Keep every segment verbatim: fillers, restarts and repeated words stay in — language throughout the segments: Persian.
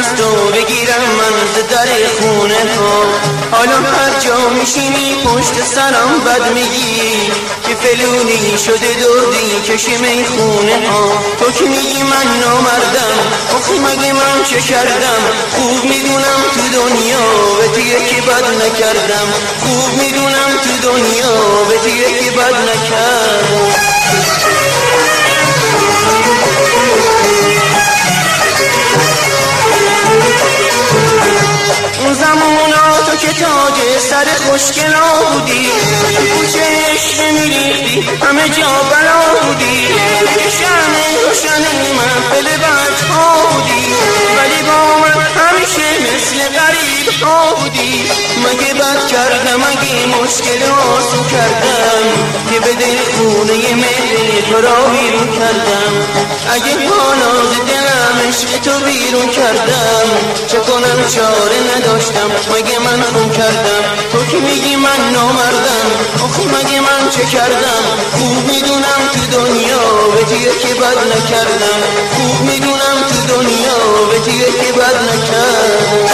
از تو بگیرم من ز در خونه ها. حالا هر جا میشینی پشت سرم بد میگی که فلونی شده دردی کشم این خونه ها. تو که میگی من نامردم، آخه مگه من چه کردم؟ خوب میدونم تو دنیا به تو یکی بد نکردم. خوب میدونم تو دنیا به تو یکی بد نکردم. اون زمونا تو که تاج سر خوشگلا بودی، تو کوچه عشق میریختی همه جا بلا بودی، که شرم روشن محفل بدها بودی، ولی با من همیشه مثل غریب ها بودی. مگه بد کردم؟ مگه مشکل آسون کردم که به دل خونه مهر تو را بیرون کردم؟ اگه حالا ز دلم عشق تو بیرون کردم، چه کنم چاره نداشتم. مگه من خون کردم؟ تو که میگی من نامردم، آخه مگه من چه کردم؟ خوب میدونم تو دنیا به تو یکی بد نکردم. خوب میدونم تو دنیا به تو یکی بد نکردم.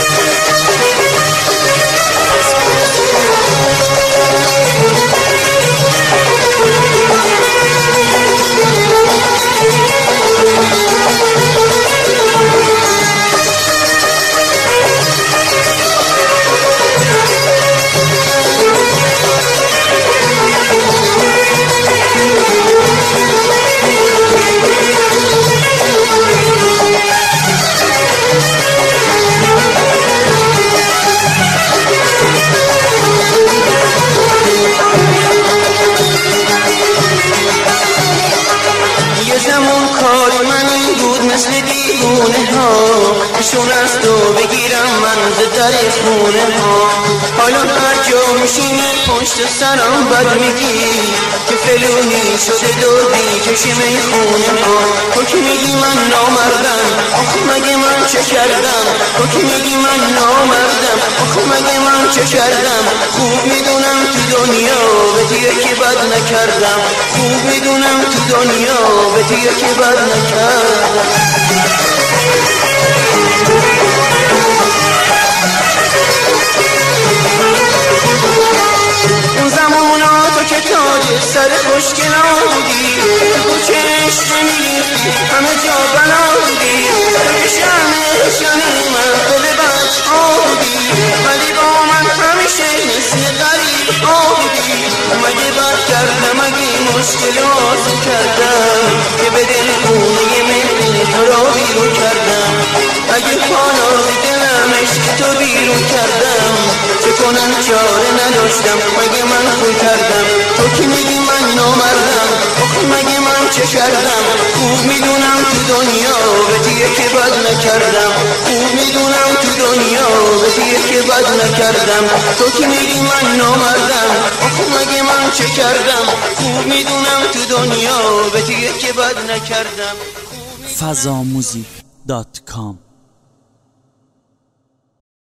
زمان کار من این بود مثل دیوونه ها، شون از تو بگیرم من ز در خونه ها. حالا هر جا میشینی پشت سرم بد میگی که فلونی شده دردی کشم این خونه ها. تو که میگی من نامردم، آخه مگه من چه کردم؟ تو که میگی من نامردم، آخه مگه من چه کردم؟ خوب میدونم تو دنیا به تو یکی بد نکردم. خوب میدونم تو دنیا به تو یکی بد نکردم. اون زمانا تو که تاج سر خوشگلا بودی، تو کوچه عشق میریختی همه جا بلا بودی، تو که شرم روشن محفل بچه‌ها بودی، ولی با من همیشه مثل غریب ها بودی. مگه بد کردم؟ مگه مشکل آسون کردم که به دل خونه مهر تو را بیرون کردم؟ اگه حالا ز دلم عشق تو بیرون کردم، چه کنم چاره نداشتم. مگه من خون کردم؟ تو که میگی من نامردم، آخه مگه من چه کردم؟ خوب میدونم تو دنیا به تو یکی بد نکردم. خوب میدونم تو دنیا به تو یکی بد نکردم. تو که میگی من نامردم، آخه مگه من چه کردم؟ خوب میدونم تو دنیا به تو یکی بد نکردم. فضا موزیک دات کام